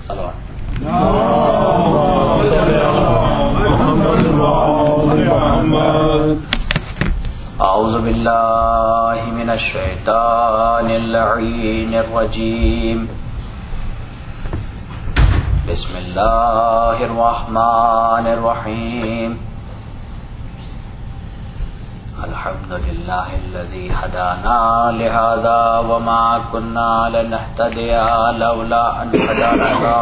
صلوات. اعوذ باللہ من الشیطان اللعین الرجیم. بسم اللہ الرحمن الرحیم. الحمد للہ الذی ہدانا لہذا وما كنا لنہتدی لولا ان ہدانا اللہ.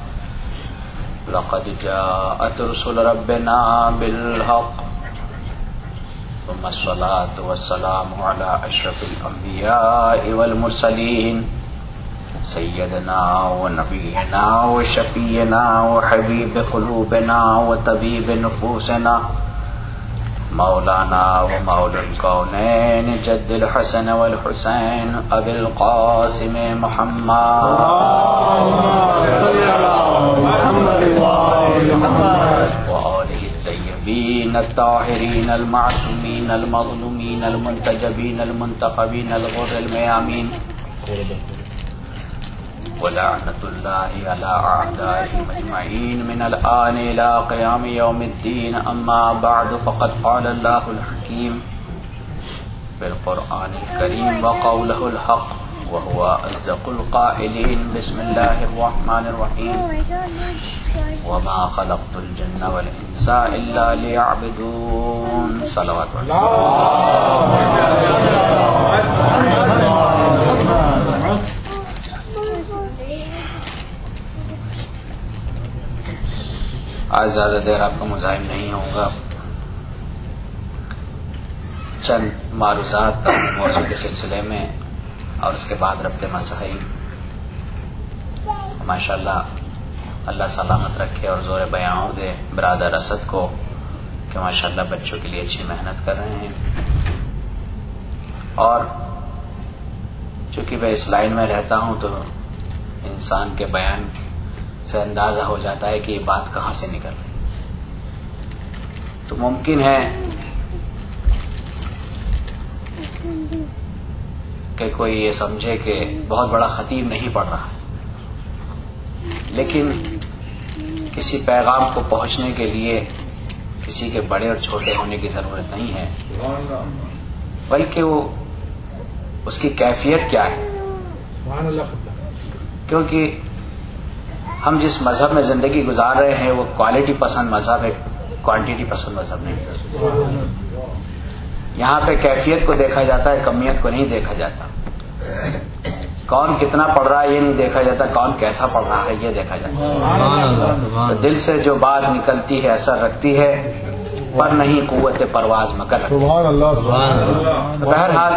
لقد جاءت رسل ربنا بالحق ثم الصلاة والسلام على أشرف الأنبياء والمرسلين سيدنا ونبينا وشفينا وحبيب قلوبنا وطبيب نفوسنا مولانا ومولى الكونين جد الحسن والحسين أبي القاسم محمد وآله الطيبين الطاهرين المعصومين المظلومين المنتجبين المنتخبين الغر الميامين ولعنة الله على أعدائهم أجمعين من الآن إلى قيام يوم الدين. أما بعد فقد قال الله الحكيم بالقرآن الكريم وقوله الحق وهو أصدق القائلين. بسم الله الرحمن الرحيم. وما خلقت الجن والإنس إلا ليعبدون. صلوات الله. آج زیادہ دیر آپ کا مزاحم نہیں ہوگا. چند معروضات موضوع کے سلسلے میں اور اس کے بعد ربط مسائل. ماشاءاللہ اللہ سلامت رکھے اور زور بیان دے برادر اسد کو کہ ماشاءاللہ بچوں کے لیے اچھی محنت کر رہے ہیں. اور چونکہ میں اس لائن میں رہتا ہوں تو انسان کے بیان سے اندازہ ہو جاتا ہے کہ یہ بات کہاں سے نکل رہی. تو ممکن ہے کہ کوئی یہ سمجھے کہ بہت بڑا خطیب نہیں پڑھ رہا، لیکن کسی پیغام کو پہنچنے کے لیے کسی کے بڑے اور چھوٹے ہونے کی ضرورت نہیں ہے، بلکہ وہ اس کی کیفیت کیا ہے. کیونکہ ہم جس مذہب میں زندگی گزار رہے ہیں وہ کوالٹی پسند مذہب ہے، کوانٹیٹی پسند مذہب نہیں. یہاں پہ کیفیت کو دیکھا جاتا ہے، کمیت کو نہیں دیکھا جاتا. کون کتنا پڑھ رہا ہے یہ نہیں دیکھا جاتا، کون کیسا پڑھ رہا ہے یہ دیکھا جاتا ہے. تو دل سے جو بات نکلتی ہے اثر رکھتی ہے، پر نہیں قوت پرواز مگر رکھتی ہے. سبحان اللہ. تو بہرحال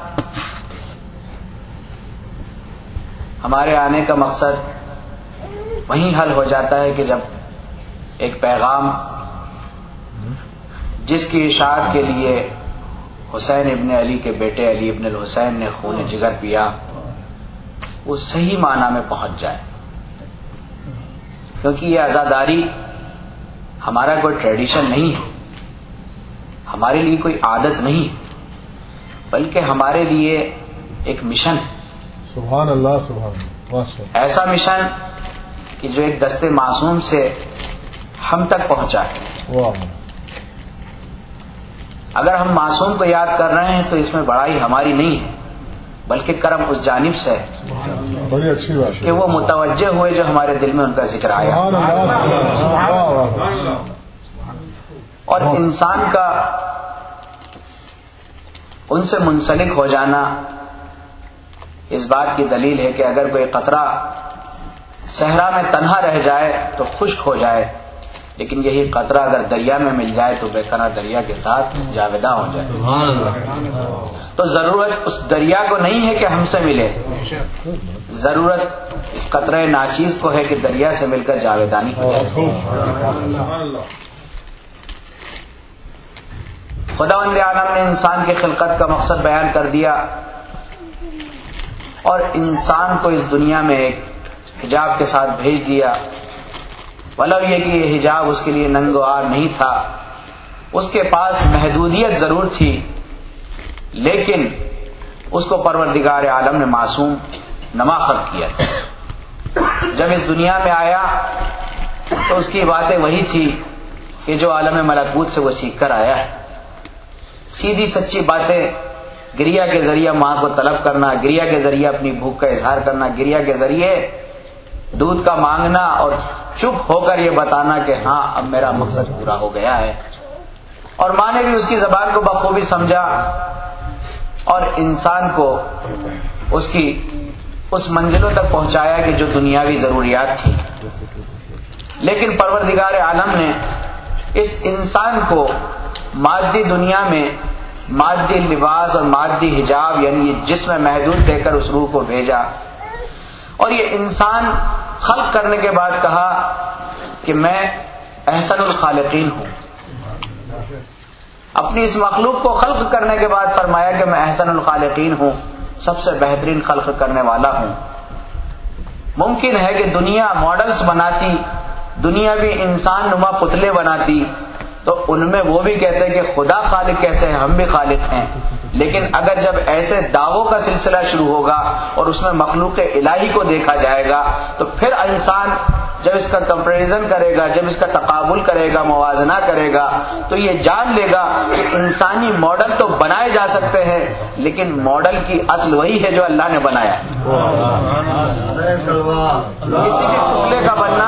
ہمارے آنے کا مقصد وہیں حل ہو جاتا ہے کہ جب ایک پیغام جس کی اشاعت کے لیے حسین ابن علی کے بیٹے علی ابن الحسین نے خون جگر پیا، وہ صحیح معنی میں پہنچ جائے. کیونکہ یہ عزاداری ہمارا کوئی ٹریڈیشن نہیں ہے، ہمارے لیے کوئی عادت نہیں ہے، بلکہ ہمارے لیے ایک مشن ہے. سبحان اللہ. سبحان اللہ. ایسا مشن کہ جو ایک دستے معصوم سے ہم تک پہنچا ہے. اگر ہم معصوم کو یاد کر رہے ہیں تو اس میں بڑائی ہماری نہیں ہے، بلکہ کرم اس جانب سے ہے. بڑی اچھی بات کہ وہ متوجہ ہوئے جو ہمارے دل میں ان کا ذکر آیا. اور انسان کا ان سے منسلک ہو جانا اس بات کی دلیل ہے کہ اگر کوئی قطرہ صحرا میں تنہا رہ جائے تو خشک ہو جائے، لیکن یہی قطرہ اگر دریا میں مل جائے تو بے قرار دریا کے ساتھ جاویداں ہو جائے. تو ضرورت اس دریا کو نہیں ہے کہ ہم سے ملے، ضرورت اس قطرہ ناچیز کو ہے کہ دریا سے مل کر جاویدانی ہو جائے. خداوند عالم نے انسان کی خلقت کا مقصد بیان کر دیا اور انسان کو اس دنیا میں ایک حجاب کے ساتھ بھیج دیا. ولو یہ کہ یہ حجاب اس کے لیے ننگ و عار نہیں تھا، اس کے پاس محدودیت ضرور تھی، لیکن اس کو پروردگار عالم نے معصوم نما خلق کیا تھا. جب اس دنیا میں آیا تو اس کی باتیں وہی تھی کہ جو عالم ملکوت سے وہ سیکھ کر آیا ہے. سیدھی سچی باتیں، گریا کے ذریعے ماں کو طلب کرنا، گریا کے ذریعے اپنی بھوک کا اظہار کرنا، گریا کے ذریعے دودھ کا مانگنا اور چپ ہو کر یہ بتانا کہ ہاں اب میرا مقصد پورا ہو گیا ہے. اور ماں نے بھی اس کی زبان کو بخوبی سمجھا اور انسان کو اس کی اس منزلوں تک پہنچایا کہ جو دنیاوی ضروریات تھی. لیکن پروردگار عالم نے اس انسان کو مادی دنیا میں مادی لباس اور مادی حجاب یعنی یہ جسم محدود دے کر اس روح کو بھیجا، اور یہ انسان خلق کرنے کے بعد کہا کہ میں احسن الخالقین ہوں. اپنی اس مخلوق کو خلق کرنے کے بعد فرمایا کہ میں احسن الخالقین ہوں، سب سے بہترین خلق کرنے والا ہوں. ممکن ہے کہ دنیا ماڈلز بناتی، دنیا بھی انسان نما پتلے بناتی، تو ان میں وہ بھی کہتے ہیں کہ خدا خالق کیسے ہیں، ہم بھی خالق ہیں. لیکن اگر جب ایسے دعووں کا سلسلہ شروع ہوگا اور اس میں مخلوق الہی کو دیکھا جائے گا تو پھر انسان جب اس کا کمپیریزن کرے گا، جب اس کا تقابل کرے گا، موازنہ کرے گا، تو یہ جان لے گا کہ انسانی ماڈل تو بنائے جا سکتے ہیں لیکن ماڈل کی اصل وہی ہے جو اللہ نے بنایا. کسی کے ٹکڑے کا بننا،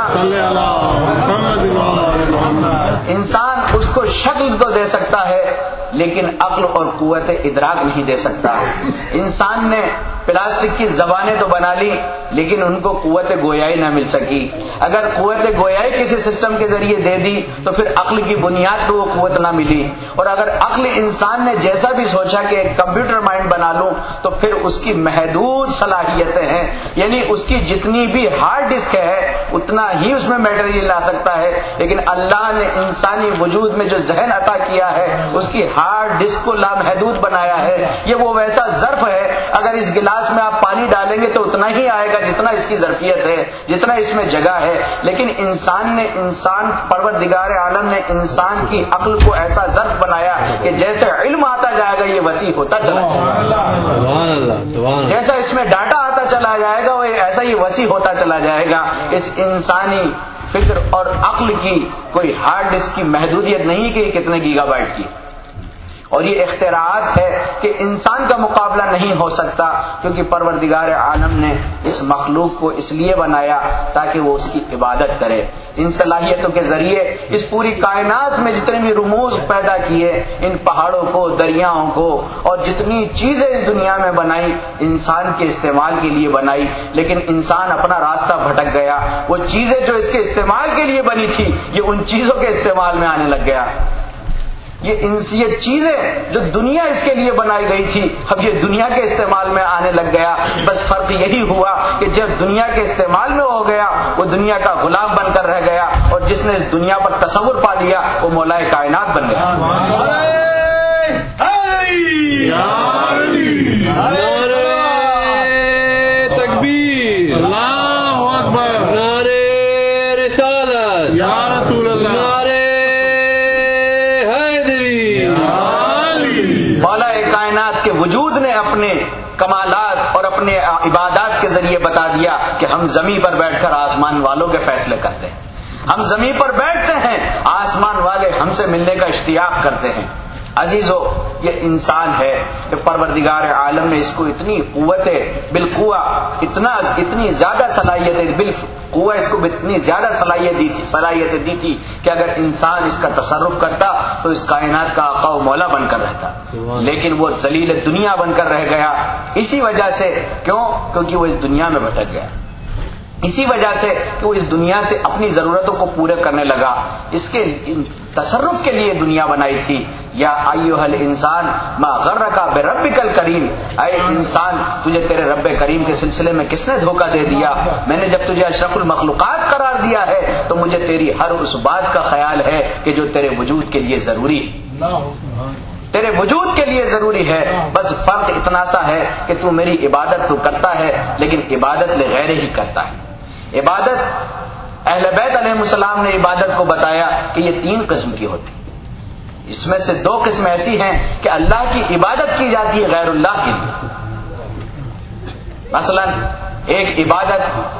انسان اس کو شکل تو دے سکتا ہے لیکن عقل اور قوت ادراک نہیں دے سکتا. انسان نے پلاسٹک کی زبانیں تو بنا لی لیکن ان کو قوت گویائی نہ مل سکی. اگر قوت گویائی کسی سسٹم کے ذریعے دے دی تو پھر عقل کی بنیاد پہ وہ قوت نہ ملی. اور اگر عقل انسان نے جیسا بھی سوچا کہ ایک کمپیوٹر مائنڈ بنا لوں تو پھر اس کی محدود صلاحیتیں ہیں، یعنی اس کی جتنی بھی ہارڈ ڈسک ہے اتنا ہی اس میں میٹیریل لا سکتا ہے. لیکن اللہ نے انسانی وجود میں جو ذہن عطا کیا ہے اس کی ہارڈ ڈسک کو لامحدود بنایا ہے. یہ وہ ویسا ظرف ہے، اگر اس گلاس میں آپ پانی ڈالیں گے تو اتنا ہی آئے گا جتنا اس کی ظرفیت ہے، جتنا اس میں جگہ ہے. لیکن پروردگار عالم نے انسان کی عقل کو ایسا ظرف بنایا کہ جیسے علم آتا جائے گا یہ وسیع ہوتا چلا جائے گا، جیسا اس میں ڈاٹا آتا چلا جائے گا وہ ایسا ہی وسیع ہوتا چلا جائے گا. اس انسانی فکر اور عقل کی کوئی ہارڈ ڈسک کی محدودیت نہیں کہ کتنے گیگا بائٹ کی. اور یہ اختراعات ہے کہ انسان کا مقابلہ نہیں ہو سکتا کیونکہ پروردگار عالم نے اس مخلوق کو اس لیے بنایا تاکہ وہ اس کی عبادت کرے. ان صلاحیتوں کے ذریعے اس پوری کائنات میں جتنے بھی رموز پیدا کیے، ان پہاڑوں کو، دریاؤں کو اور جتنی چیزیں اس دنیا میں بنائی انسان کے استعمال کے لیے بنائی. لیکن انسان اپنا راستہ بھٹک گیا، وہ چیزیں جو اس کے استعمال کے لیے بنی تھی یہ ان چیزوں کے استعمال میں آنے لگ گیا. یہ چیزیں جو دنیا اس کے لیے بنائی گئی تھی اب یہ دنیا کے استعمال میں آنے لگ گیا. بس فرق یہی ہوا کہ جب دنیا کے استعمال میں ہو گیا وہ دنیا کا غلام بن کر رہ گیا اور جس نے اس دنیا پر تصور پا لیا وہ مولا کائنات بن گیا. تکبیر، اللہ اکبر، نعرہ رسالت، یا رسول اللہ، وجود نے اپنے کمالات اور اپنے عبادات کے ذریعے بتا دیا کہ ہم زمین پر بیٹھ کر آسمان والوں کے فیصلے کرتے ہیں. ہم زمین پر بیٹھتے ہیں، آسمان والے ہم سے ملنے کا اشتیاق کرتے ہیں. عزیزو، یہ انسان ہے کہ پروردگار عالم نے اس کو اتنی قوت بالقوہ، اتنی زیادہ صلاحیت بالقوہ، اس کو اتنی زیادہ صلاحیتیں دی تھی کہ اگر انسان اس کا تصرف کرتا تو اس کائنات کا آقا و مولا بن کر رہتا. لیکن وہ ذلیل دنیا بن کر رہ گیا. اسی وجہ سے کیونکہ وہ اس دنیا میں بھٹک گیا، اسی وجہ سے کہ وہ اس دنیا سے اپنی ضرورتوں کو پورے کرنے لگا. اس کے تصرف کے لیے دنیا بنائی تھی. یا ایھا الانسان ما غرک بربک الکریم، اے انسان تجھے تیرے رب کریم کے سلسلے میں کس نے دھوکہ دے دیا؟ میں نے جب تجھے اشرف المخلوقات قرار دیا ہے تو مجھے تیری ہر اس بات کا خیال ہے کہ جو تیرے وجود کے لیے ضروری ہے، تیرے وجود کے لیے ضروری ہے. بس فرق اتنا سا ہے کہ تو میری عبادت تو کرتا ہے لیکن عبادت لغیر ہی کرتا ہے. عبادت اہل بیت علیہ السلام نے عبادت کو بتایا کہ یہ 3 قسم کی ہوتی. اس میں سے 2 قسم ایسی ہیں کہ اللہ کی عبادت کی جاتی ہے غیر اللہ کے لیے. مثلا ایک عبادت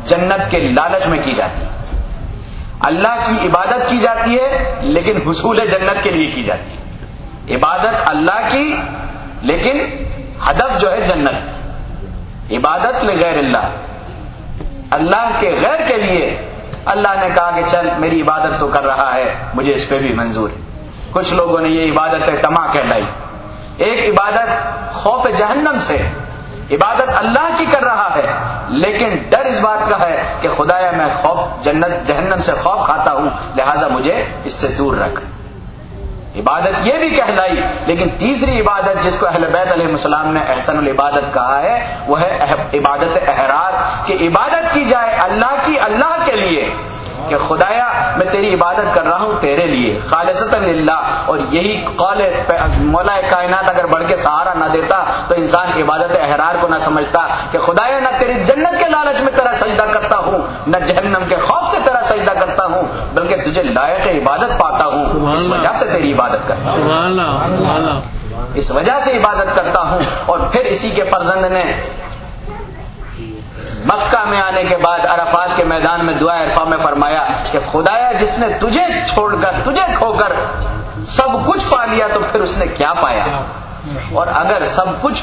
جنت کے لالچ میں کی جاتی ہے. اللہ کی عبادت کی جاتی ہے لیکن حصول جنت کے لیے کی جاتی ہے. عبادت اللہ کی لیکن ہدف جو ہے جنت. عبادت لغیر اللہ، اللہ کے غیر کے لیے اللہ نے کہا کہ چل میری عبادت تو کر رہا ہے، مجھے اس پہ بھی منظور ہے. کچھ لوگوں نے یہ عبادت طمع کہلائی. ایک عبادت خوف جہنم سے، عبادت اللہ کی کر رہا ہے لیکن ڈر اس بات کا ہے کہ خدایا میں جہنم سے خوف کھاتا ہوں، لہذا مجھے اس سے دور رکھ. عبادت یہ بھی کہلائی. لیکن تیسری عبادت جس کو اہل بیت علیہ السلام نے احسن العبادت کہا ہے وہ ہے عبادت احرار، کہ عبادت کی جائے اللہ کی، اللہ کے لیے، کہ خدایا میں تیری عبادت کر رہا ہوں تیرے لیے خالصتاً للہ. اور یہی قول مولا کائنات اگر بڑھ کے سہارا نہ دیتا تو انسان عبادت احرار کو نہ سمجھتا کہ خدایا نہ تیری جنت کے لالچ میں تیرا سجدہ کرتا ہوں، نہ جہنم کے خوف سے تیرا سجدہ کرتا ہوں، بلکہ تجھے لائق عبادت پاتا ہوں، اس وجہ سے تیری عبادت کرتا ہوں، اس وجہ سے عبادت کرتا ہوں. اور پھر اسی کے فرزند نے مکہ میں آنے کے بعد عرفات کے میدان میں دعا عرفہ میں فرمایا کہ خدایا جس نے تجھے چھوڑ کر، تجھے کھو کر سب کچھ پا لیا تو پھر اس نے کیا پایا، اور اگر سب کچھ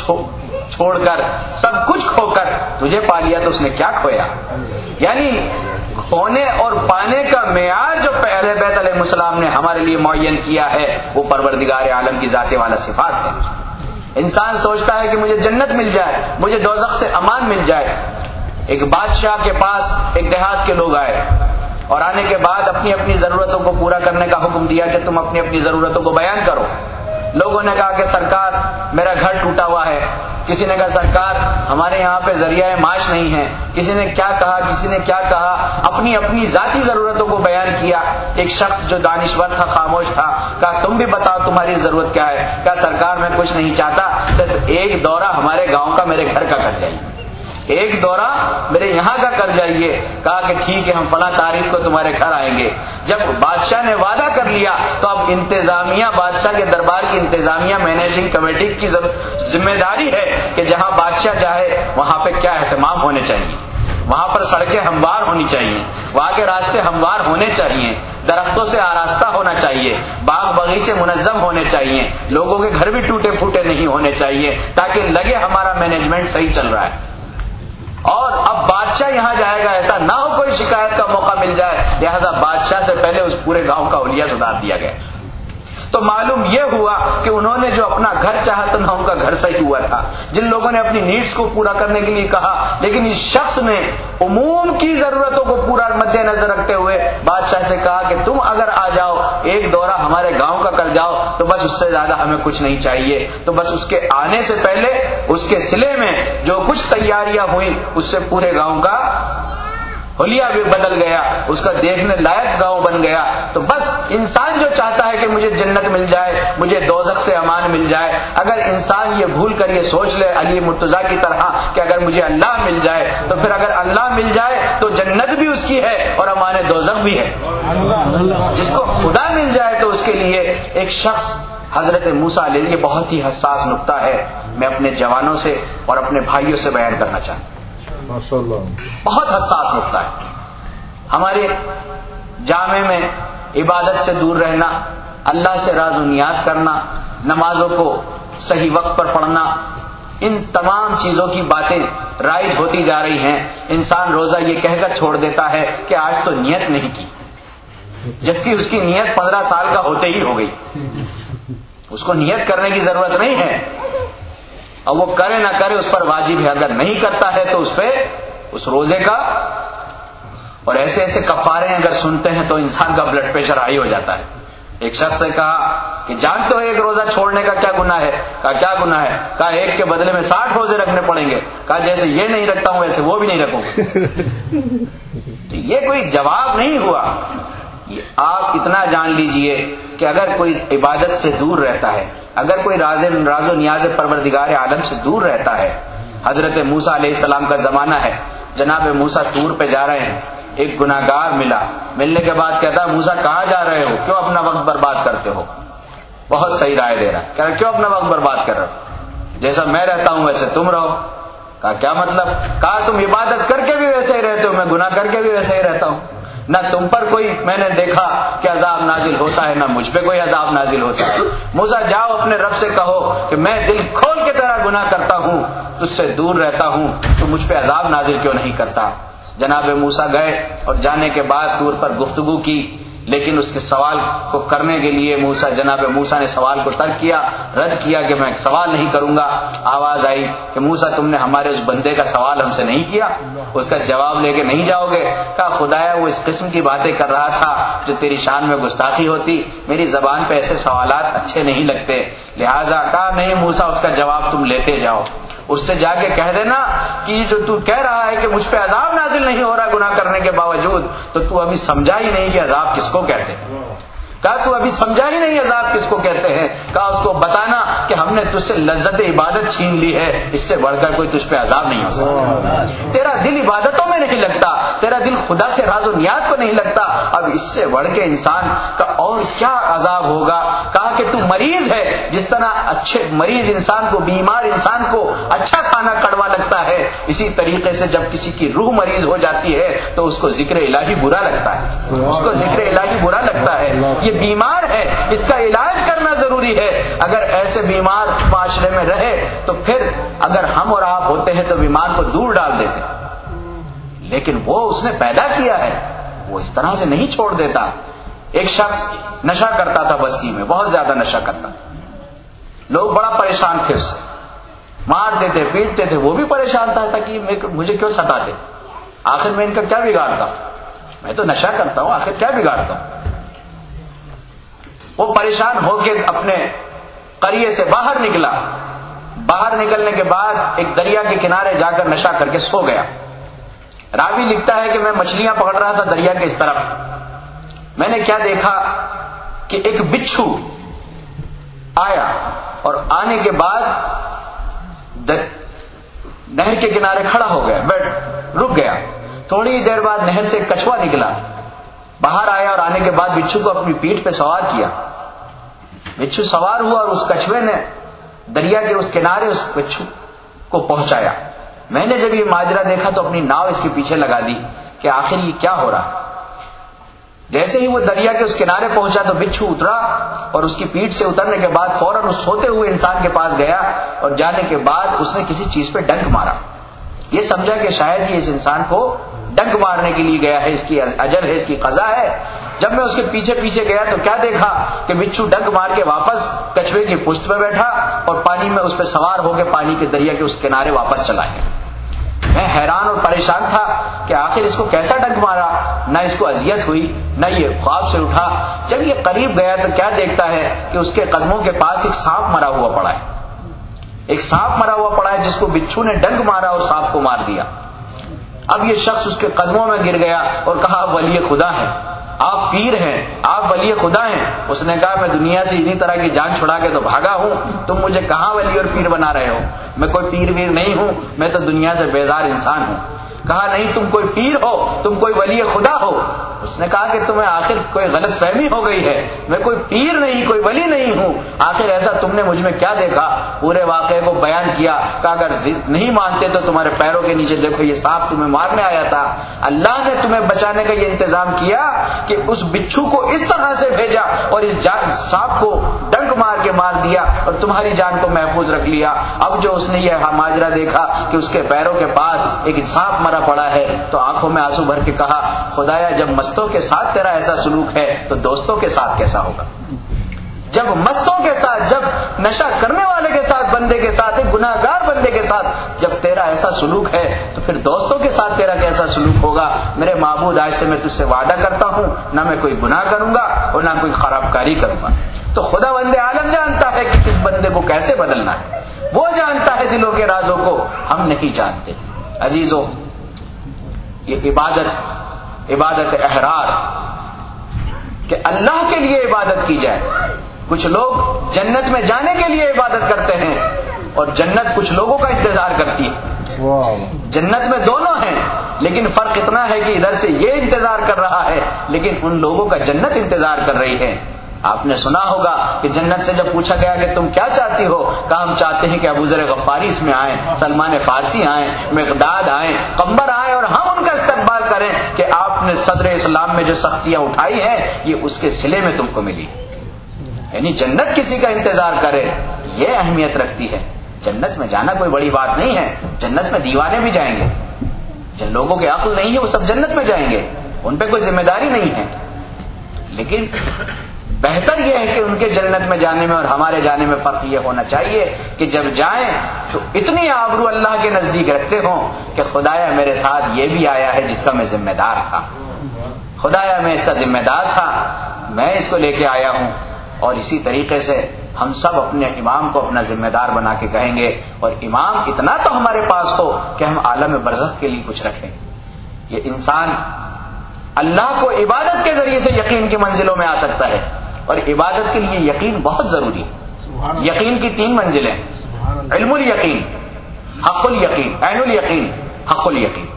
چھوڑ کر، سب کچھ کھو کر تجھے پا لیا تو اس نے کیا کھویا. یعنی کھونے اور پانے کا معیار جو اہل بیت علیہ السلام نے ہمارے لیے معین کیا ہے وہ پروردگار عالم کی ذات والا صفات ہے. انسان سوچتا ہے کہ مجھے جنت مل جائے، مجھے دوزخ سے امان مل جائے. ایک بادشاہ کے پاس ایک دیہات کے لوگ آئے اور آنے کے بعد اپنی اپنی ضرورتوں کو پورا کرنے کا حکم دیا کہ تم اپنی اپنی ضرورتوں کو بیان کرو. لوگوں نے کہا کہ سرکار میرا گھر ٹوٹا ہوا ہے. کسی نے کہا سرکار ہمارے یہاں پہ ذریعہ معاش نہیں ہے. کسی نے کیا کہا، کسی نے کیا کہا، اپنی اپنی ذاتی ضرورتوں کو بیان کیا. ایک شخص جو دانشور تھا خاموش تھا، کہا تم بھی بتاؤ تمہاری ضرورت کیا ہے. کہا سرکار میں کچھ نہیں چاہتا، صرف ایک دورہ ہمارے گاؤں کا میرے گھر کا کر جائیے، ایک دورہ میرے یہاں کا کر جائیے. کہا کہ ٹھیک ہے ہم فلاں تاریخ کو تمہارے گھر آئیں گے. جب بادشاہ نے وعدہ کر لیا تو اب انتظامیہ، بادشاہ کے دربار کی انتظامیہ، مینیجنگ کمیٹی کی ذمہ داری ہے کہ جہاں بادشاہ چاہے وہاں پہ کیا اہتمام ہونے چاہیے. وہاں پر سڑکیں ہموار ہونی چاہیے، وہاں کے راستے ہموار ہونے چاہیے، درختوں سے آراستہ ہونا چاہیے، باغ باغیچے منظم ہونے چاہیے، لوگوں کے گھر بھی ٹوٹے پھوٹے نہیں ہونے چاہیے تاکہ لگے ہمارا مینجمنٹ صحیح چل رہا ہے. اور اب بادشاہ یہاں جائے گا، ایسا نہ ہو کوئی شکایت کا موقع مل جائے، لہذا بادشاہ سے پہلے اس پورے گاؤں کا اولیا سدھار دیا گیا. تو معلوم یہ ہوا کہ انہوں نے جو اپنا گھر چاہا تو نہ ان کا گھر صحیح ہوا تھا. جن لوگوں نے اپنی نیڈز کو پورا کرنے کے لیے کہا، لیکن اس شخص نے عموم کی ضرورتوں کو پورا مد نظر رکھتے ہوئے بادشاہ سے کہا کہ تم اگر آ جاؤ، ایک دورہ ہمارے گاؤں کا کر جاؤ تو بس اس سے زیادہ ہمیں کچھ نہیں چاہیے. تو بس اس کے آنے سے پہلے اس کے صلے میں جو کچھ تیاریاں ہوئی اس سے پورے گاؤں کا حلیہ بھی بدل گیا، اس کا دیکھنے لائق گاؤں بن گیا. تو بس انسان جو چاہتا ہے کہ مجھے جنت مل جائے، مجھے دوزخ سے امان مل جائے، اگر انسان یہ بھول کر یہ سوچ لے علی مرتضیٰ کی طرح کہ اگر مجھے اللہ مل جائے تو پھر اگر اللہ مل جائے تو جنت بھی اس کی ہے اور امان دوزخ بھی ہے. جس کو خدا مل جائے تو اس کے لیے ایک شخص حضرت موسیٰ علیہ، یہ بہت ہی حساس نقطہ ہے، میں اپنے جوانوں سے اور اپنے بھائیوں سے بیان کرنا چاہتا ہوں. بہت حساس نقطہ ہے. ہمارے جامع میں عبادت سے دور رہنا، اللہ سے راز و نیاز کرنا، نمازوں کو صحیح وقت پر پڑھنا، ان تمام چیزوں کی باتیں رائج ہوتی جا رہی ہیں. انسان روزہ یہ کہہ کر چھوڑ دیتا ہے کہ آج تو نیت نہیں کی، جبکہ اس کی نیت 15 سال کا ہوتے ہی ہو گئی. اس کو نیت کرنے کی ضرورت نہیں ہے، اور وہ کرے نہ کرے اس پر واجب ہے. اگر نہیں کرتا ہے تو اس پہ اس روزے کا اور ایسے ایسے کفارے اگر سنتے ہیں تو انسان کا بلڈ پریشر ہائی ہو جاتا ہے. ایک شخص نے کہا کہ جانتے ہو ایک روزہ چھوڑنے کا کیا گناہ ہے؟ کہا کیا گناہ ہے؟ کہا ایک کے بدلے میں 60 روزے رکھنے پڑیں گے. کہا جیسے یہ نہیں رکھتا ہوں ویسے وہ بھی نہیں رکھوں گا. تو یہ کوئی جواب نہیں ہوا. آپ اتنا جان لیجئے کہ اگر کوئی عبادت سے دور رہتا ہے، اگر کوئی راز و نیاز پروردگار عالم سے دور رہتا ہے. حضرت موسیٰ علیہ السلام کا زمانہ ہے، جناب موسیٰ طور پہ جا رہے ہیں، ایک گناہگار ملا. ملنے کے بعد کہتا ہے موسیٰ کہاں جا رہے ہو، کیوں اپنا وقت برباد کرتے ہو؟ بہت صحیح رائے دے رہا ہے، کہہ رہا کیوں اپنا وقت برباد کر رہے ہو؟ جیسا میں رہتا ہوں ویسے تم رہو. کہا کیا مطلب؟ کہا تم عبادت کر کے بھی ویسے ہی رہتے گناہ کر کے بھی ویسے ہی رہتا ہوں، نہ تم پر کوئی میں نے دیکھا کہ عذاب نازل ہوتا ہے، نہ مجھ پہ کوئی عذاب نازل ہوتا ہے۔ موسیٰ جاؤ اپنے رب سے کہو کہ میں دل کھول کے تیرا گناہ کرتا ہوں، تجھ سے دور رہتا ہوں، تو مجھ پہ عذاب نازل کیوں نہیں کرتا؟ جناب موسیٰ گئے اور جانے کے بعد طور پر گفتگو کی، لیکن اس کے سوال کو کرنے کے لیے جناب موسیٰ نے سوال کو ترک کیا، رد کیا کہ میں سوال نہیں کروں گا۔ آواز آئی کہ موسیٰ تم نے ہمارے اس بندے کا سوال ہم سے نہیں کیا، اس کا جواب لے کے نہیں جاؤ گے؟ کہا خدایا وہ اس قسم کی باتیں کر رہا تھا جو تیری شان میں گستاخی ہوتی، میری زبان پہ ایسے سوالات اچھے نہیں لگتے، لہٰذا کہا نہیں موسیٰ اس کا جواب تم لیتے جاؤ، اس سے جا کے کہہ دینا کہ جو تو کہہ رہا ہے کہ مجھ پہ عذاب نازل نہیں ہو رہا گناہ کرنے کے باوجود، تو ابھی سمجھا ہی نہیں کہ عذاب کس کو کہتے ہیں۔ کہا تو ابھی سمجھا ہی نہیں عذاب کس کو کہتے ہیں۔ کہا اس کو بتانا کہ ہم نے تجھ سے لذت عبادت چھین لی ہے، اس سے بڑھ کر کوئی تجھ پہ عذاب نہیں ہو سکتا۔ تیرا دل عبادتوں میں نہیں لگتا، تیرا دل خدا سے راز و نیاز کو نہیں لگتا، اب اس سے بڑھ کے انسان کا اور کیا عذاب ہوگا؟ کہا کہ تو مریض ہے، جس طرح اچھے مریض انسان کو، بیمار انسان کو اچھا کھانا کڑوا لگتا ہے، اسی طریقے سے جب کسی کی روح مریض ہو جاتی ہے تو اس کو ذکر الہی برا لگتا ہے، اس کو ذکر الہی برا لگتا ہے۔ یہ بیمار ہے، اس کا علاج کرنا ضروری ہے۔ اگر ایسے بیمار معاشرے میں رہے تو پھر اگر ہم اور آپ ہوتے ہیں تو بیمار کو دور ڈال دیتے، لیکن وہ اس نے پیدا کیا ہے، وہ اس طرح سے نہیں چھوڑ دیتا۔ ایک شخص نشہ کرتا تھا بستی میں، بہت زیادہ نشہ کرتا، لوگ بڑا پریشان تھے، اس سے مارتے تھے پیٹتے تھے، وہ بھی پریشان تھا کہ مجھے کیوں ستاتے، آخر میں ان کا کیا بگاڑتا، میں تو نشہ کرتا ہوں، آخر کیا بگاڑتا ہوں۔ وہ پریشان ہو کے اپنے قریے سے باہر نکلا، باہر نکلنے کے بعد ایک دریا کے کنارے جا کر نشہ کر کے سو گیا۔ راوی لکھتا ہے کہ میں مچھلیاں پکڑ رہا تھا دریا کے اس طرف، میں نے کیا دیکھا کہ ایک بچھو آیا اور آنے کے بعد نہر کے کنارے کھڑا ہو گیا، رک گیا۔ تھوڑی دیر بعد نہر سے ایک کچھوا نکلا، باہر آیا اور آنے کے بعد بچھو کو اپنی پیٹھ پہ سوار کیا۔ بچھو سوار ہوا اور اس کچھوے نے دریا کے اس کنارے اس بچھو کو پہنچایا۔ میں نے جب یہ ماجرا دیکھا تو اپنی ناؤ اس کے پیچھے لگا دی کہ آخر یہ کیا ہو رہا۔ جیسے ہی وہ دریا کے اس کنارے پہنچا تو بچھو اترا اور اس کی پیٹھ سے اترنے کے بعد فوراً اس سوتے ہوئے انسان کے پاس گیا اور جانے کے بعد اس نے کسی چیز پہ ڈنک مارا۔ یہ سمجھا کہ شاید یہ اس انسان کو ڈنک مارنے کے لیے گیا ہے، اس کی اجل ہے، اس کی قضا ہے۔ جب میں اس کے پیچھے پیچھے گیا تو کیا دیکھا کہ بچھو ڈنک مار کے واپس کچھوے کی پشت پہ بیٹھا اور پانی میں اس پہ سوار ہو کے پانی کے دریا کے اس کنارے واپس چلا گیا۔ میں حیران اور پریشان تھا کہ آخر اس کو کیسا ڈنک مارا، نہ اس کو اذیت ہوئی نہ یہ خواب سے اٹھا۔ جب یہ قریب گیا تو کیا دیکھتا ہے کہ اس کے قدموں کے پاس ایک سانپ مرا ہوا پڑا ہے، ایک سانپ مرا ہوا پڑا ہے جس کو بچھو نے ڈنک مارا اور سانپ کو مار دیا۔ اب یہ شخص اس کے قدموں میں گر گیا اور کہا آپ ولی خدا ہیں، آپ پیر ہیں، آپ ولی خدا ہیں۔ اس نے کہا میں دنیا سے انہی طرح کی جان چھڑا کے تو بھاگا ہوں، تم مجھے کہاں ولی اور پیر بنا رہے ہو؟ میں کوئی پیر ویر نہیں ہوں، میں تو دنیا سے بیزار انسان ہوں۔ کہا نہیں تم کوئی پیر ہو، تم کوئی ولی خدا ہو۔ اس نے کہا کہ تمہیں آخر کوئی غلط فہمی ہو گئی ہے، میں کوئی پیر نہیں، کوئی ولی نہیں ہوں، آخر ایسا تم نے مجھ میں کیا دیکھا؟ پورے واقعے کو بیان کیا۔ کہا اگر نہیں مانتے تو تمہارے پیروں کے نیچے دیکھو یہ سانپ تمہیں مارنے آیا تھا، اللہ نے تمہیں بچانے کا یہ انتظام کیا کہ اس بچھو کو اس طرح سے بھیجا اور اس سانپ کو ڈنک مار کے مار دیا اور تمہاری جان کو محفوظ رکھ لیا۔ اب جو اس نے یہ ماجرا دیکھا کہ اس کے پیروں کے پاس ایک سانپ مرا پڑا ہے تو آنکھوں میں آنسو بھر کے کہا خدایا جب مستوں کے ساتھ تیرا ایسا سلوک ہے تو دوستوں کے ساتھ کیسا ہوگا؟ جب مستوں کے ساتھ، جب نشہ کرنے والے کے ساتھ، بندے کے ساتھ، ایک گناہ گار بندے کے ساتھ جب تیرا ایسا سلوک ہے تو پھر دوستوں کے ساتھ تیرا کیسا سلوک ہوگا؟ میرے معبود آج سے میں تجھ سے وعدہ کرتا ہوں نہ میں کوئی گناہ کروں گا اور نہ کوئی خرابکاری کروں گا۔ تو خدا بندے عالم جانتا ہے کہ کس بندے کو کیسے بدلنا ہے، وہ جانتا ہے دلوں کے رازوں کو، ہم نہیں جانتے۔ عزیزو، یہ عبادت احرار کہ اللہ کے لیے عبادت کی جائے۔ کچھ لوگ جنت میں جانے کے لیے عبادت کرتے ہیں اور جنت کچھ لوگوں کا انتظار کرتی ہے۔ جنت میں دونوں ہیں لیکن فرق اتنا ہے کہ ادھر سے یہ انتظار کر رہا ہے لیکن ان لوگوں کا جنت انتظار کر رہی ہے۔ آپ نے سنا ہوگا کہ جنت سے جب پوچھا گیا کہ تم کیا چاہتی ہو، کہا ہم چاہتے ہیں کہ ابو ذر غفاری اس میں آئیں، سلمان فارسی آئیں، مقداد آئیں، قمبر آئیں، اور ہم ان کا استقبال کریں کہ آپ نے صدر اسلام میں جو سختیاں اٹھائی ہیں یہ اس کے صلے میں تم کو ملی. یعنی جنت کسی کا انتظار کرے یہ اہمیت رکھتی ہے. جنت میں جانا کوئی بڑی بات نہیں ہے. جنت میں دیوانے بھی جائیں گے، جن لوگوں کے عقل نہیں ہے وہ سب جنت میں جائیں گے، ان پہ کوئی ذمہ داری نہیں ہے. لیکن بہتر یہ ہے کہ ان کے جنت میں جانے میں اور ہمارے جانے میں فرق یہ ہونا چاہیے کہ جب جائیں تو اتنی آبرو اللہ کے نزدیک رکھتے ہوں کہ خدایا میرے ساتھ یہ بھی آیا ہے جس کا میں ذمہ دار تھا، خدایا میں اس کا ذمہ دار تھا، میں اس کو لے کے آیا ہوں. اور اسی طریقے سے ہم سب اپنے امام کو اپنا ذمہ دار بنا کے کہیں گے، اور امام اتنا تو ہمارے پاس ہو کہ ہم عالم برزخ کے لیے کچھ رکھیں. یہ انسان اللہ کو عبادت کے ذریعے سے یقین کی منزلوں میں آ سکتا ہے، اور عبادت کے لیے یقین بہت ضروری ہے. یقین کی 3 منزلیں: علم الیقین، حق الیقین، عین الیقین، حق الیقین.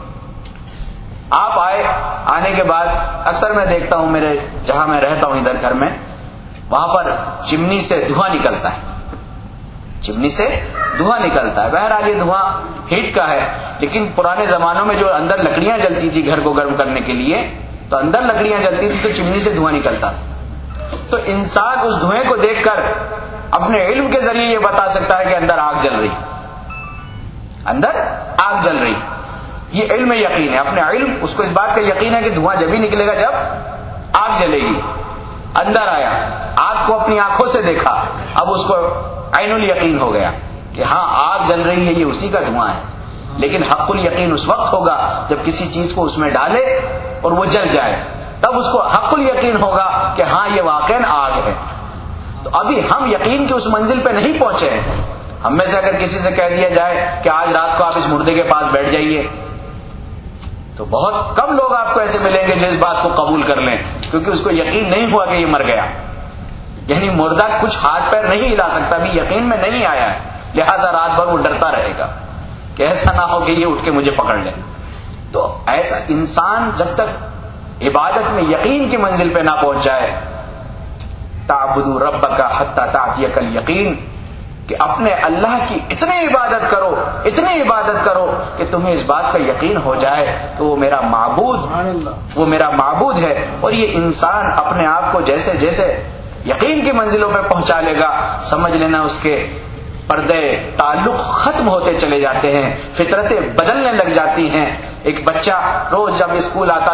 آپ آنے کے بعد اکثر میں دیکھتا ہوں میرے جہاں میں رہتا ہوں ادھر گھر میں، وہاں پر چمنی سے دھواں نکلتا ہے، چمنی سے دھواں نکلتا ہے. بہرحال یہ دھواں ہیٹ کا ہے، لیکن پرانے زمانوں میں جو اندر لکڑیاں جلتی تھی گھر کو گرم کرنے کے لیے، تو اندر لکڑیاں جلتی تھی تو چمنی سے دھواں نکلتا. تو انسان اس دھوئیں کو دیکھ کر اپنے علم کے ذریعے یہ بتا سکتا ہے کہ اندر آگ جل رہی، اندر آگ جل رہی. یہ علم یقین ہے. اپنے علم اس کو اس بات کا یقین ہے کہ دھواں جب ہی نکلے گا جب آگ جلے گی. اندر آیا، آگ کو اپنی آنکھوں سے دیکھا، اب اس کو عین الیقین ہو گیا کہ ہاں آگ جل رہی ہے، یہ اسی کا دھواں ہے. لیکن حق الیقین اس وقت ہوگا جب کسی چیز کو اس میں ڈالے اور وہ جل جائے، تب اس کو حق الیقین ہوگا کہ ہاں یہ واقعاً آگ ہے. تو ابھی ہم یقین کی اس منزل پہ نہیں پہنچے ہیں. ہم میں سے اگر کسی سے کہہ دیا جائے کہ آج رات کو آپ اس مردے کے پاس بیٹھ جائیے، تو بہت کم لوگ آپ کو ایسے ملیں گے جو اس بات کو قبول کر لیں، کیونکہ اس کو یقین نہیں ہوا کہ یہ مر گیا. یعنی مردہ کچھ ہاتھ پیر نہیں ہلا سکتا، بھی یقین میں نہیں آیا ہے، لہذا رات بھر وہ ڈرتا رہے گا کہ ایسا نہ ہو کہ یہ اٹھ کے مجھے پکڑ لے. تو ایسا انسان جب تک عبادت میں یقین کی منزل پہ نہ پہنچ جائے، تعبدوا ربک حتی تأتیک الیقین، کہ اپنے اللہ کی اتنی عبادت کرو، اتنی عبادت کرو کہ تمہیں اس بات کا یقین ہو جائے کہ وہ میرا معبود ہے. اور یہ انسان اپنے آپ کو جیسے جیسے یقین کی منزلوں پہ پہنچا لے گا، سمجھ لینا اس کے پردے تعلق ختم ہوتے چلے جاتے ہیں، فطرتیں بدلنے لگ جاتی ہیں. ایک بچہ روز جب اسکول آتا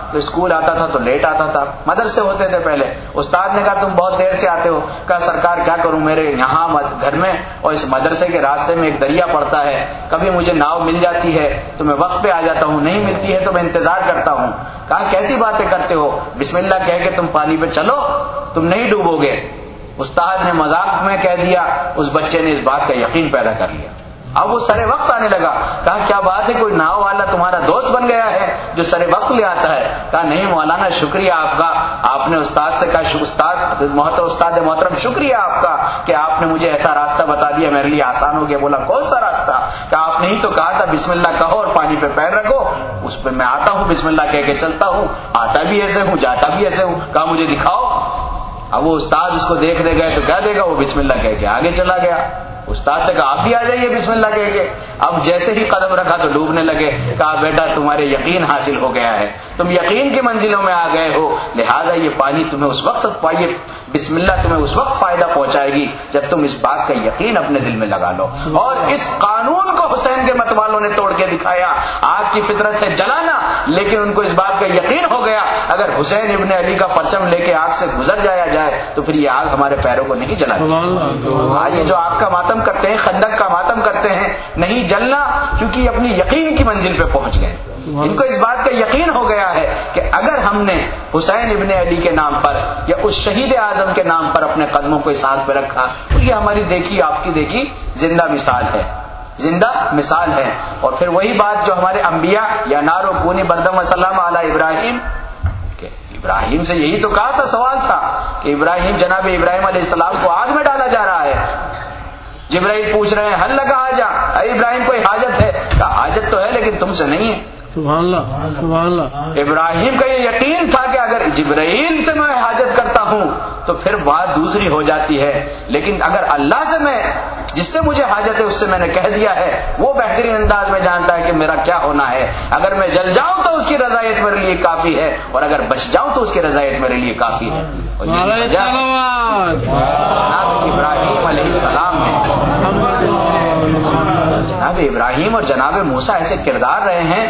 تھا تو لیٹ آتا تھا. مدرسے ہوتے تھے پہلے، استاد نے کہا تم بہت دیر سے آتے ہو. کہا سرکار کیا کروں، میرے یہاں گھر میں اور اس مدرسے کے راستے میں ایک دریا پڑتا ہے، کبھی مجھے ناؤ مل جاتی ہے تو میں وقت پہ آ جاتا ہوں، نہیں ملتی ہے تو میں انتظار کرتا ہوں. کہا کیسی باتیں کرتے ہو، بسم اللہ کہہ کے تم پانی پہ چلو، تم نہیں ڈوبو گے. استاد نے مذاق میں کہہ دیا، اس بچے نے اس بات کا یقین پیدا کر لیا. اب وہ سرے وقت آنے لگا. کہا کیا بات ہے، کوئی ناؤ والا تمہارا دوست بن گیا ہے جو سرے وقت لے آتا ہے؟ کہا نہیں مولانا شکریہ آپ کا. آپ نے استاد سے کہا استاد محترم شکریہ آپ کا کہ آپ نے مجھے ایسا راستہ بتا دیا، میرے لیے آسان ہو گیا. بولا کون سا راستہ؟ کہا آپ نے ہی تو کہا تھا بسم اللہ کہو اور پانی پہ پیر رکھو، اس پہ میں آتا ہوں، بسم اللہ کہہ کے چلتا ہوں، آتا بھی ایسے ہوں جاتا بھی ایسے ہوں. کہا مجھے دکھاؤ. اب وہ استاد اس کو دیکھنے گئے تو کیا دے گا، وہ بسم اللہ کہہ کے آگے چلا گیا. استاد سے کہا آپ بھی آ جائیے بسم اللہ کہہ کے. اب جیسے ہی قدم رکھا تو ڈوبنے لگے. کہا بیٹا تمہارے یقین حاصل ہو گیا ہے، تم یقین کی منزلوں میں آ گئے ہو، لہذا یہ پانی تمہیں اس وقت پائیے، بسم اللہ تمہیں اس وقت فائدہ پہنچائے گی جب تم اس بات کا یقین اپنے دل میں لگا لو. اور اس قانون کو حسین کے مت والوں نے توڑ کے دکھایا. آگ کی فطرت ہے جلانا، لیکن ان کو اس بات کا یقین ہو گیا اگر حسین ابن علی کا پرچم لے کے آگ سے گزر جایا جائے تو پھر یہ آگ ہمارے پیروں کو نہیں جلاتی. آج یہ جو آگ کا ماتم کرتے ہیں، خندق کا ماتم کرتے ہیں، نہیں جلنا، کیونکہ اپنی یقین کی منزل پہ پہنچ گئے. ان کو اس بات کا یقین ہو گیا ہے کہ اگر ہم نے حسین ابن علی کے نام پر یا اس شہید اعظم کے نام پر اپنے قدموں کو اس آگ پہ رکھا تو یہ ہماری دیکھی آپ کی دیکھی زندہ مثال ہے، زندہ مثال ہے. اور پھر وہی بات جو ہمارے انبیاء یا نارو کونی بردم وسلام علی ابراہیم، کہ ابراہیم سے یہی تو کہا تھا، سوال تھا کہ ابراہیم، جناب ابراہیم علیہ السلام کو آگ میں ڈالا جا رہا ہے. جبرائیل پوچھ رہے ہیں حل لگا حاجہ، اے ابراہیم کوئی حاجت ہے؟ کہا حاجت تو ہے لیکن تم سے نہیں ہے. سبحان اللہ سبحان اللہ. ابراہیم کا یہ یقین تھا کہ اگر جبرائیل سے میں حاجت کرتا ہوں تو تو پھر بات دوسری ہو جاتی ہے. لیکن اگر اللہ سے میں جس سے مجھے حاجت ہے اس سے میں نے کہہ دیا ہے، وہ بہترین انداز میں جانتا ہے کہ میرا کیا ہونا ہے. اگر میں جل جاؤں تو اس کی رضایت میرے لیے کافی ہے، اور اگر بچ جاؤں تو اس کی رضایت میرے لیے کافی ہے. اور یہی وجہ جناب ابراہیم علیہ السلام نے، جناب ابراہیم اور جناب موسیٰ ایسے کردار رہے ہیں.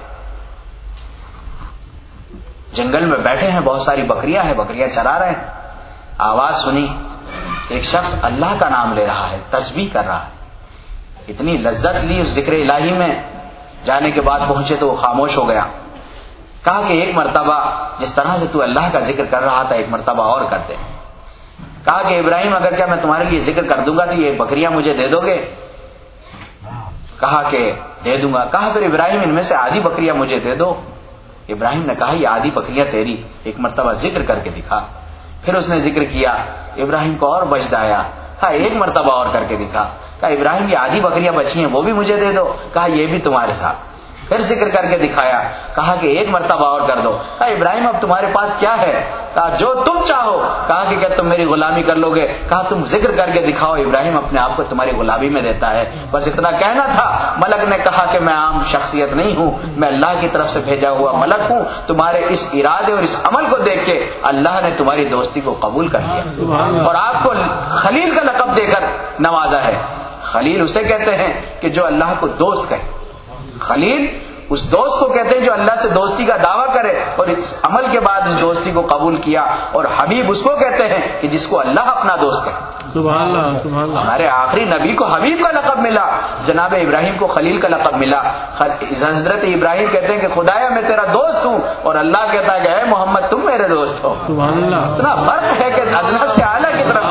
جنگل میں بیٹھے ہیں، بہت ساری بکریاں ہیں، بکریاں چرا رہے ہیں. آواز سنی، ایک شخص اللہ کا نام لے رہا ہے، تسبیح کر رہا ہے. اتنی لذت لی اس ذکر الہی میں. جانے کے بعد پہنچے تو وہ خاموش ہو گیا. کہا کہ ایک مرتبہ جس طرح سے تو اللہ کا ذکر کر رہا تھا ایک مرتبہ اور کر دے. کہا کہ ابراہیم اگر کیا میں تمہارے لیے ذکر کر دوں گا تو یہ بکریاں مجھے دے دو گے؟ کہا کہ دے دوں گا. کہا پھر ابراہیم ان میں سے آدھی بکریاں مجھے دے دو. ابراہیم نے کہا یہ آدھی بکریاں تیری، ایک مرتبہ ذکر کر کے دکھا. پھر اس نے ذکر کیا، ابراہیم کو اور بجد آیا. کہا ایک مرتبہ اور کر کے دکھا. کہا ابراہیم یہ آدھی بکریاں بچی ہیں وہ بھی مجھے دے دو. کہا یہ بھی تمہارے ساتھ. پھر ذکر کر کے دکھایا. کہا کہ ایک مرتبہ اور کر دو. کہا ابراہیم اب تمہارے پاس کیا ہے؟ کہا جو تم چاہو. کہا کہ کیا تم میری غلامی کر لو گے؟ کہا تم ذکر کر کے دکھاؤ. ابراہیم اپنے آپ کو تمہاری غلامی میں دیتا ہے. بس اتنا کہنا تھا. ملک نے کہا کہ میں عام شخصیت نہیں ہوں، میں اللہ کی طرف سے بھیجا ہوا ملک ہوں. تمہارے اس ارادے اور اس عمل کو دیکھ کے اللہ نے تمہاری دوستی کو قبول کر لیا اور آپ کو خلیل کا لقب دے کر نوازا ہے. خلیل اسے کہتے ہیں کہ جو اللہ کو دوست کہے. خلیل اس دوست کو کہتے ہیں جو اللہ سے دوستی کا دعویٰ کرے اور اس عمل کے بعد اس دوستی کو قبول کیا. اور حبیب اس کو کہتے ہیں کہ جس کو اللہ اپنا دوست کہے. سبحان اللہ سبحان اللہ. ہمارے آخری نبی کو حبیب کا لقب ملا، جناب ابراہیم کو خلیل کا لقب ملا. حضرت ابراہیم کہتے ہیں کہ خدایا میں تیرا دوست ہوں، اور اللہ کہتا ہے کہ اے محمد تم میرے دوست ہو. سبحان اللہ. اتنا فرق ہے کہ ادنا سے اعلیٰ کی طرف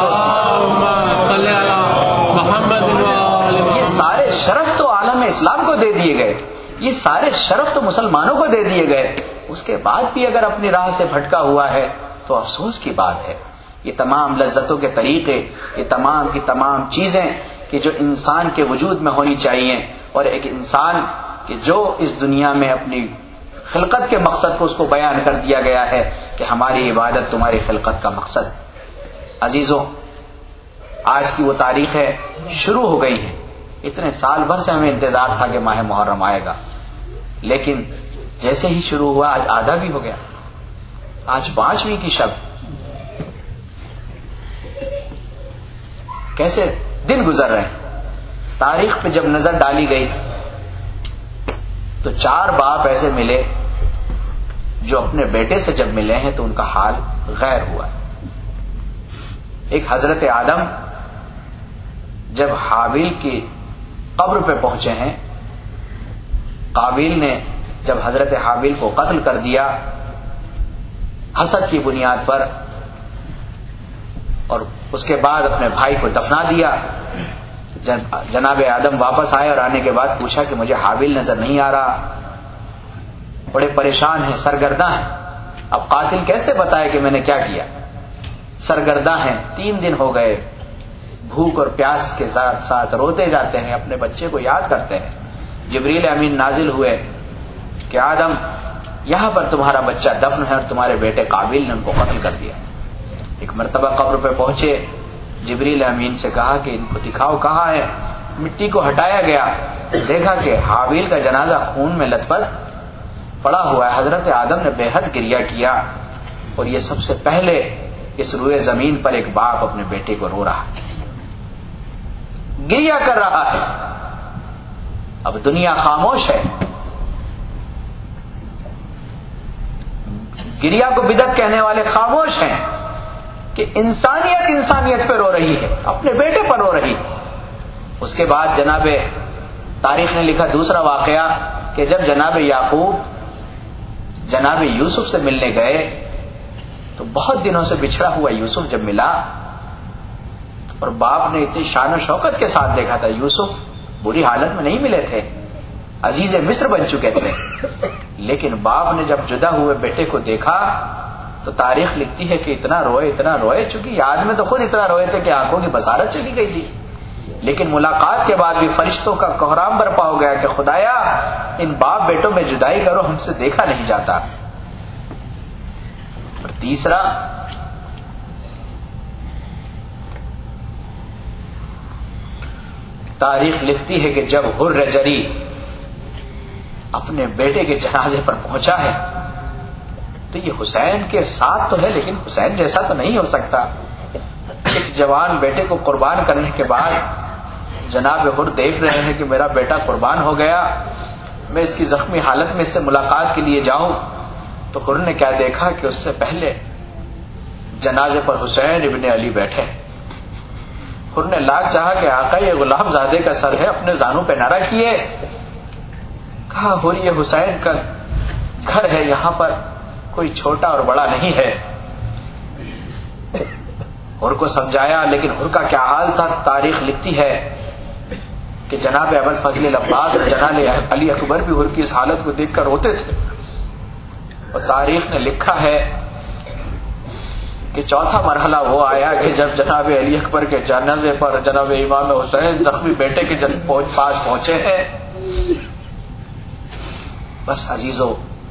یہ سارے شرف تو عالم اسلام کو دے دیے گئے، یہ سارے شرف تو مسلمانوں کو دے دیے گئے. اس کے بعد بھی اگر اپنی راہ سے بھٹکا ہوا ہے تو افسوس کی بات ہے. یہ تمام لذتوں کے طریقے، یہ تمام کی تمام چیزیں کہ جو انسان کے وجود میں ہونی چاہیے، اور ایک انسان کہ جو اس دنیا میں اپنی خلقت کے مقصد کو اس کو بیان کر دیا گیا ہے کہ ہماری عبادت تمہاری خلقت کا مقصد. عزیزوں، آج کی وہ تاریخیں شروع ہو گئی ہیں. اتنے سال بھر سے ہمیں انتظار تھا کہ ماہ محرم آئے گا، لیکن جیسے ہی شروع ہوا آج آدھا بھی ہو گیا. آج 5ویں کی شب. کیسے دن گزر رہے ہیں. تاریخ پہ جب نظر ڈالی گئی تو 4 باپ ایسے ملے جو اپنے بیٹے سے جب ملے ہیں تو ان کا حال غیر ہوا ہے. ایک حضرت آدم جب حابیل کی قبر پہ پہنچے ہیں، قابیل نے جب حضرت حابیل کو قتل کر دیا حسد کی بنیاد پر، اور اس کے بعد اپنے بھائی کو دفنا دیا. جناب آدم واپس آئے اور آنے کے بعد پوچھا کہ مجھے حابیل نظر نہیں آ رہا. بڑے پریشان ہیں، سرگرداں ہیں. اب قاتل کیسے بتائے کہ میں نے کیا کیا؟ سرگرداں ہیں. 3 دن ہو گئے، بھوک اور پیاس کے ساتھ ساتھ روتے جاتے ہیں، اپنے بچے کو یاد کرتے ہیں. جبریل امین نازل ہوئے کہ آدم یہاں پر تمہارا بچہ دفن ہے اور تمہارے بیٹے قابیل نے ان کو قتل کر دیا. ایک مرتبہ قبر پہ پہنچے، جبریل امین سے کہا کہ ان کو دکھاؤ کہاں ہے. مٹی کو ہٹایا گیا، دیکھا کہ حابیل کا جنازہ خون میں لت پت پڑا ہوا ہے. حضرت آدم نے بے حد گریہ کیا، اور یہ سب سے پہلے اس روئے زمین پر ایک باپ اپنے بیٹے کو رو رہا ہے، گریہ کر رہا ہے. اب دنیا خاموش ہے. گریہ کو بدعت کہنے والے خاموش ہیں کہ انسانیت پہ رو رہی ہے، اپنے بیٹے پر رو رہی ہے. اس کے بعد جناب تاریخ نے لکھا دوسرا واقعہ کہ جب جناب یعقوب جناب یوسف سے ملنے گئے تو بہت دنوں سے بچھڑا ہوا یوسف جب ملا، اور باپ نے اتنی شان و شوکت کے ساتھ دیکھا تھا. یوسف بری حالت میں نہیں ملے تھے، عزیز مصر بن چکے تھے، لیکن باپ نے جب جدا ہوئے بیٹے کو دیکھا تو تاریخ لکھتی ہے کہ اتنا روئے، چونکہ یاد میں تو خود اتنا روئے تھے کہ آنکھوں کی بصارت چلی گئی تھی. لیکن ملاقات کے بعد بھی فرشتوں کا کوہرام برپا ہو گیا کہ خدایا ان باپ بیٹوں میں جدائی کرو، ہم سے دیکھا نہیں جاتا. اور تیسرا تاریخ لکھتی ہے کہ جب حر جری اپنے بیٹے کے جنازے پر پہنچا ہے تو یہ حسین کے ساتھ تو ہے لیکن حسین جیسا تو نہیں ہو سکتا. ایک جوان بیٹے کو قربان کرنے کے بعد جناب حر دیکھ رہے ہیں کہ میرا بیٹا قربان ہو گیا, میں اس کی زخمی حالت میں اس سے ملاقات کے لیے جاؤں. تو حر نے کیا دیکھا کہ اس سے پہلے جنازے پر حسین ابن علی بیٹھے. حر نے لاکھ چاہا کہ آقا یہ غلام زادے کا سر ہے, اپنے زانوں پہ نہ رکھیے. کہا حر یہ حسین کا گھر ہے, یہاں پر کوئی چھوٹا اور بڑا نہیں ہے. حر کو سمجھایا, لیکن حر کا کیا حال تھا تاریخ لکھتی ہے کہ جناب ابوالفضل العباس اور جناب علی اکبر بھی حر کی اس حالت کو دیکھ کر روتے تھے. اور تاریخ نے لکھا ہے کہ چوتھا مرحلہ وہ آیا کہ جب جناب علی اکبر کے جنازے پر جناب امام حسین زخمی بیٹے کے پاس پہنچے ہیں. بس عزیزو,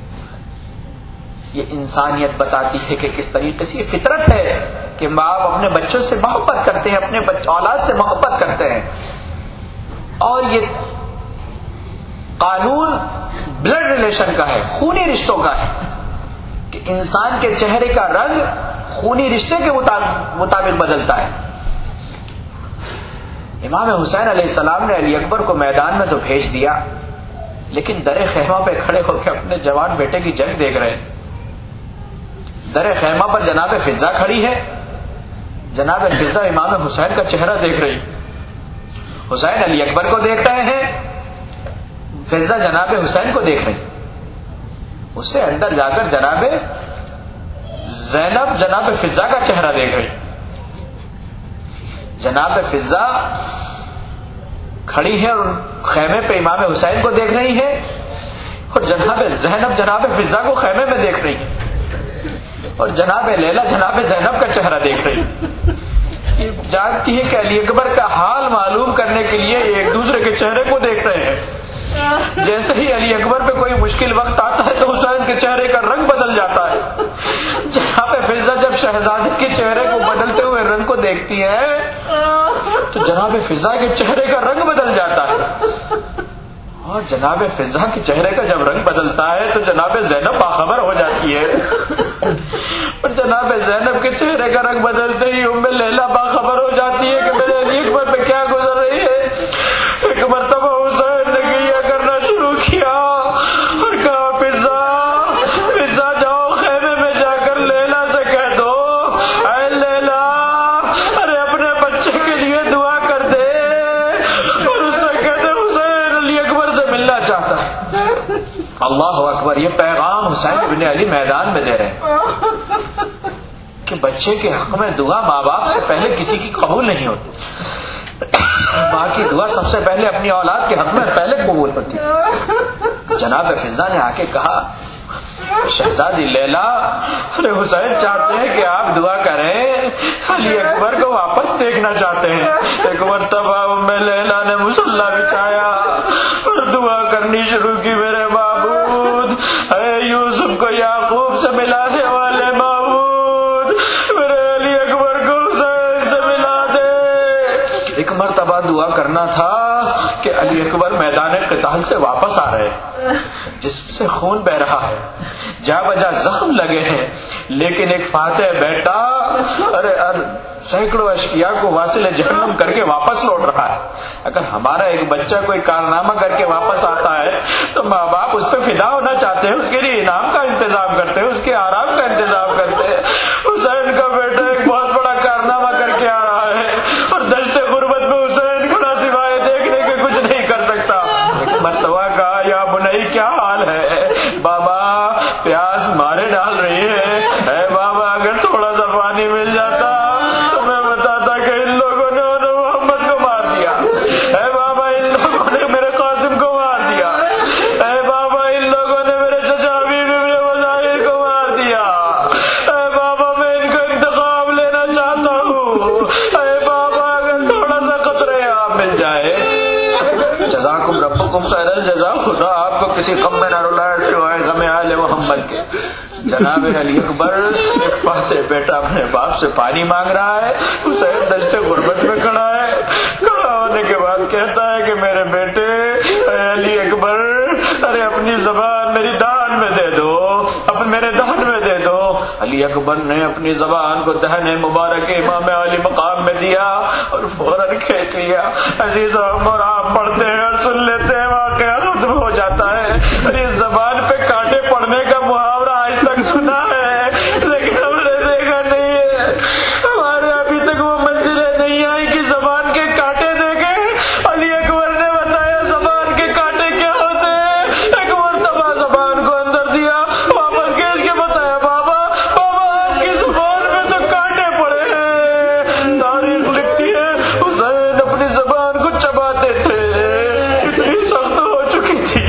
یہ انسانیت بتاتی ہے کہ کس طریقے سے یہ فطرت ہے کہ ماں باپ اپنے بچوں سے محبت کرتے ہیں, اپنے اولاد سے محبت کرتے ہیں. اور یہ قانون بلڈ ریلیشن کا ہے, خونی رشتوں کا ہے کہ انسان کے چہرے کا رنگ خونی رشتے کے مطابق بدلتا ہے. امام حسین علیہ السلام نے علی اکبر کو میدان میں تو بھیج دیا, لیکن در خیمہ پہ کھڑے ہو کے اپنے جوان بیٹے کی جنگ دیکھ رہے ہیں. در خیمہ پر جناب فضہ کھڑی ہے, جناب فضہ امام حسین کا چہرہ دیکھ رہی, حسین علی اکبر کو دیکھ رہے ہیں, فضہ جناب حسین کو دیکھ رہی. اس سے اندر جا کر جناب زینب جناب فضہ کا چہرہ دیکھ رہی. جناب فضہ کھڑی ہے اور خیمے پہ امام حسین کو دیکھ رہی ہے, اور جناب زینب جناب فضہ کو خیمے میں دیکھ رہی ہے, اور جناب لیلا جناب زینب کا چہرہ دیکھ رہی. یہ جانتی ہے کہ علی اکبر کا حال معلوم کرنے کے لیے ایک دوسرے کے چہرے کو دیکھ رہے ہیں. جیسے ہی علی اکبر پہ کوئی مشکل وقت آتا ہے تو حسین کے چہرے کا رنگ بدل جاتا ہے. جناب فضہ جب شہزادے کے چہرے کو بدلتے ہوئے رنگ کو دیکھتی ہے تو جناب فضہ کے چہرے کا رنگ بدل جاتا ہے. اور جناب فضہ کے چہرے کا جب رنگ بدلتا ہے تو جناب زینب باخبر ہو جاتی ہے, اور جناب زینب کے چہرے کا رنگ بدلتے ہی ام لیلا باخبر ہو جاتی ہے کہ میرے علی اکبر پہ کیا گزر رہی ہے. ایک مرتبہ حسین نے گریہ کرنا شروع کیا اور کہا فضہ جاؤ خیمے میں جا کر لیلا سے کہہ دو, اے لیلا ارے اپنے بچے کے لیے دعا کر دے, اور اس سے کہہ دے حسین علی اکبر سے ملنا چاہتا ہے. اللہ اکبر, یہ پیغام حسین ابن علی میدان میں دے رہے ہیں کہ بچے کے حق میں دعا ماں باپ سے پہلے کسی کی قبول نہیں ہوتی. ماں کی دعا سب سے پہلے اپنی اولاد کے حق میں پہلے قبول ہوتی. جناب فضہ نے آ کے کہا, شہزادی لیلا ارے حسین چاہتے ہیں کہ آپ دعا کریں, علی اکبر کو واپس دیکھنا چاہتے ہیں. ایک مرتبہ ام لیلا نے مصلی بچھایا اور دعا کرنی شروع کی, میرے معبود اے یوسف کو یعقوب سے ملانے والے معبود, میرے علی اکبر کو حسین سے ملا دے. ایک مرتبہ دعا کرنا تھا کہ علی اکبر میدان قتال سے واپس آ رہے, جسم سے خون بہ رہا ہے, جا بجا زخم لگے ہیں, لیکن ایک فاتح بیٹا ارے سینکڑوں اشقیاء کو واصل جہنم کر کے واپس لوٹ رہا ہے. اگر ہمارا ایک بچہ کوئی کارنامہ کر کے واپس آتا ہے تو ماں باپ اس پہ فدا ہونا چاہتے ہیں, اس کے لیے انعام کا انتظام کرتے ہیں, اس کے آرام کا انتظام کرتے ہیں. حسین کا بیٹا ایک بہت بڑا کارنامہ کر کے آ رہا ہے اور دشت غربت میں حسین کھڑا سوائے دیکھنے کے کچھ نہیں کر سکتا. ایک مرتبہ کہا, یا بنائی کیا حال ہے, بابا پیاس مارے ڈال رہی ہے, اے بابا اگر تھوڑا سا پانی مل جاتا تو میں بتاتا کہ ان لوگوں نے محمد کو مار دیا, اے بابا ان لوگوں نے میرے قاسم کو مار دیا, اے بابا ان لوگوں نے میرے چچا حبیب ابن وزائر کو مار دیا, اے بابا میں ان کا انتقام لینا چاہتا ہوں, اے بابا اگر تھوڑا سا قطرے آپ مل جائے. جزاکم ربکم خیر الجزا, خدا آپ کو کسی غم میں نہ رلائے سوائے غم آل محمد کے. جناب علی اکبر ایک فاتح بیٹا اپنے باپ سے پانی مانگ رہا ہے, حسین دشت غربت میں کھڑا ہے, کھڑا ہونے کے بعد کہتا ہے کہ میرے بیٹے اے علی اکبر، ارے اپنی زبان میری دہن میں دے دو، میرے دہن میں دے دو۔ علی اکبر نے اپنی زبان کو دہن مبارک امام علی مقام میں دیا اور فوراً کھینچ لیا۔ عزیز اور آپ پڑھتے ہیں اور سن لیتے ہیں، واقعہ ختم ہو جاتا ہے۔ اور اس زبان پہ کانٹے پڑنے کا محاورہ آج تک سنا ہے، لیکن ہم نے دیکھا نہیں ہے۔ ہمارے ابھی تک وہ منزلیں نہیں آئی کہ زبان کے کانٹے دیکھیں۔ علی اکبر نے بتایا زبان کے کانٹے کیا ہوتے ہیں۔ ایک مرتبہ زبان کو اندر دیا، واپس کھینچ کے بتایا بابا آپ کی زبان میں تو کانٹے پڑے ہیں۔ تاریخ لکھتی ہے حسین اپنی زبان کو چباتے تھے، اتنی سخت ہو چکی تھی۔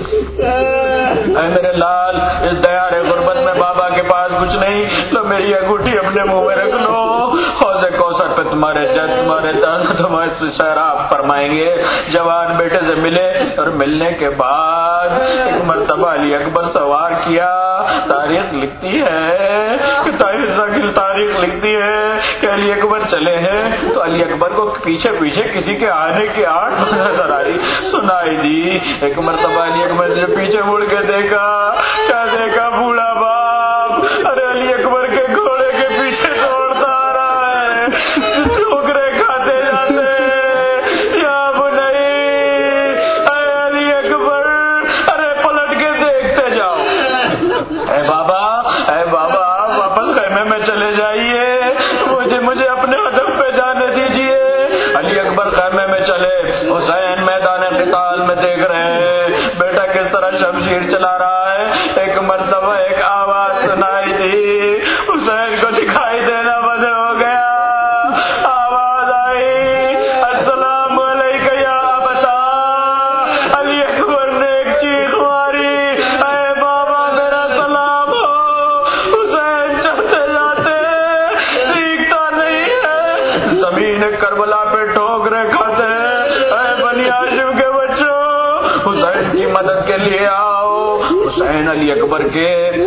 اے میرے لال، اس دیار غربت میں بابا کے پاس کچھ نہیں، تو میری انگوٹھی اپنے منہ میں رکھ لو، حوض کوثر پہ تمہارے جد تمہارے دادا تمہارے شراب فرمائیں گے۔ جوان بیٹے سے ملے اور ملنے کے بعد ایک مرتبہ علی اکبر سوار کیا۔ تاریخ لکھتی ہے کہ تاریخ لکھتی ہے کہ علی اکبر چلے ہیں تو علی اکبر کو پیچھے پیچھے کسی کے آنے کی آٹھ نظر آئی، سنائی دی۔ ایک مرتبہ علی اکبر نے پیچھے مڑ کے دیکھا، کیا دیکھا؟ بوڑھا باپ ارے علی اکبر کے گھوڑے کے پیچھے دوڑتا آ رہا ہے، ٹھوکرے کھاتے جاتے ہیں۔ یا بنائی اے علی اکبر، ارے پلٹ کے دیکھتے جاؤ۔ اے بابا آپ واپس خیمے میں چلے جائیے، مجھے اپنے ہدف پہ جانے دیجیے۔ علی اکبر خیمے میں چلے، حسین میدان قتال میں دیکھ رہے ہیں بیٹا کس طرح شمشیر چلا رہا ہے۔ ایک مرتبہ ایک آواز سنائی دی، حسین کو دکھائی دینا بند ہو گیا۔ آواز آئی، السلام علیکم یا ابتا۔ علی اکبر نے ایک چیخ ماری، اے بابا میرا سلام ہو۔ حسین چلتے جاتے سیکھتا نہیں ہے، زمین کربلا پہ ٹھوکرے کھاتے ہیں۔ اے بنی ہاشم کے بچوں، حسین کی مدد کے لیے آؤ۔ حسین علی اکبر کے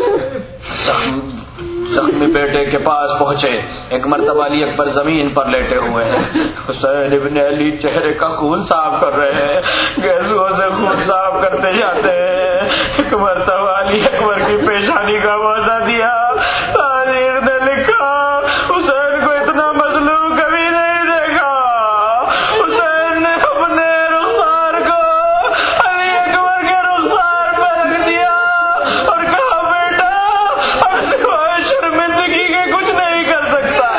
زخمی بیٹے کے پاس پہنچے۔ ایک مرتبہ علی اکبر زمین پر لیٹے ہوئے ہیں، حسین ابن علی چہرے کا خون صاف کر رہے ہیں، گیسوں سے خون صاف کرتے جاتے ہیں۔ ایک مرتبہ علی اکبر کی پیشانی کا موضع دیا۔ تاریخ نے لکھا حسین کو اتنا مظلوم کبھی نہیں دیکھا۔ حسین نے اپنے رخسار کو علی اکبر کے رخسار پہ رکھ دیا اور کہا بیٹا اب سوائے شرمندگی کے کچھ نہیں کر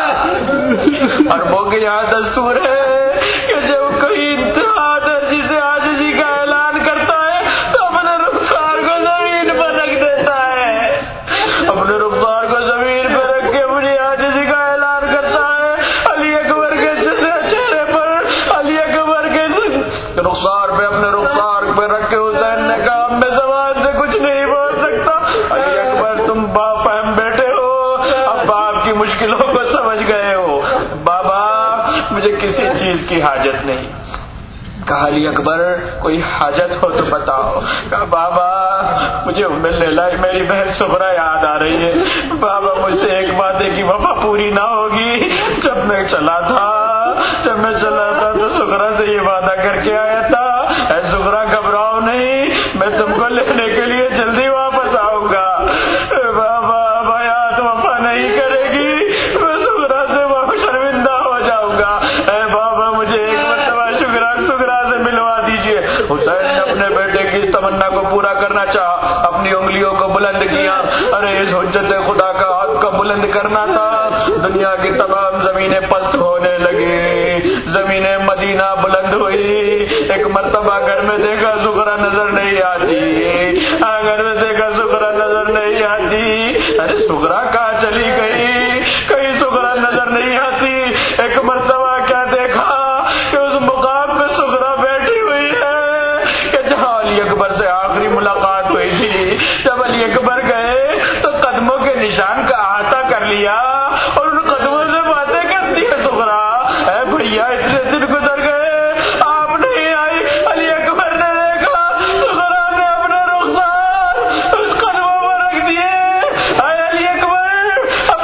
سکتا۔ عربوں کے یہاں دستور ہے کہ جب کوئی انتہا درجی سے عاجزی کا اعلان کرتا ہے تو اپنے رخسار کو زمین پر رکھ دیتا ہے، اپنے رخسار کو زمین پر رکھ کے اپنی عاجزی کا اعلان کرتا ہے۔ علی اکبر کے چہرے پر علی اکبر کے رخسار پہ اپنے رخسار پہ رکھ کے حسین نے کہا میں زبان سے کچھ نہیں بول سکتا۔ علی اکبر تم بافہم بیٹے ہو، اب باپ کی مشکلوں کو سمجھ گئے ہو۔ بابا مجھے کسی چیز کی حاجت نہیں۔ کہا علی اکبر کوئی حاجت ہو تو بتاؤ۔ کہا بابا مجھے ام لیلہ میری بہن سغرا یاد آ رہی ہے۔ بابا مجھ سے ایک وعدے کی وفا پوری نہ ہوگی۔ جب میں چلا تھا تو سغرا سے یہ وعدہ کر کے آیا تھا، اے سغرا گھبراؤ نہیں، میں تم کو لینے کے لیے جلدی واپس آؤں گا۔ بابا بیات وفا نہیں کرے گی، میں سغرا سے شرمندہ ہو جاؤں گا۔ اے بابا مجھے ایک مرتبہ سغرا سے ملوا دیجیے۔ حسین نے اپنے بیٹے کی اس تمنا کو پورا کرنا چاہا، اپنی انگلیوں کو بلند کیا۔ ارے اس حجت خدا کا ہاتھ کو بلند کرنا تھا۔ دنیا کی تمام زمینیں پست ہونے لگی، زمین مدینہ بلند ہوئی۔ ایک مرتبہ گھر میں دیکھا سغرا نظر نہیں آتی، گھر میں دیکھا سغرا نظر نہیں آتی۔ ارے سغرا کہاں چلی گئی؟ کہیں سغرا نظر نہیں آتی۔ ایک مرتبہ کیا دیکھا کہ اس مقام پہ سغرا بیٹھی ہوئی ہے کہ جہاں علی اکبر سے آخری ملاقات ہوئی تھی۔ جب علی اکبر گئے تو قدموں کے نشان کا احاطہ کر لیا اور ان قدموں سے باتیں کرتی ہے سغرا، اے بھیا اتنے دن گزر گئے آپ نہیں آئی۔ علی اکبر نے دیکھا سغرا نے اپنے رخسار اس قدموں پر رکھ دیے۔ اے علی اکبر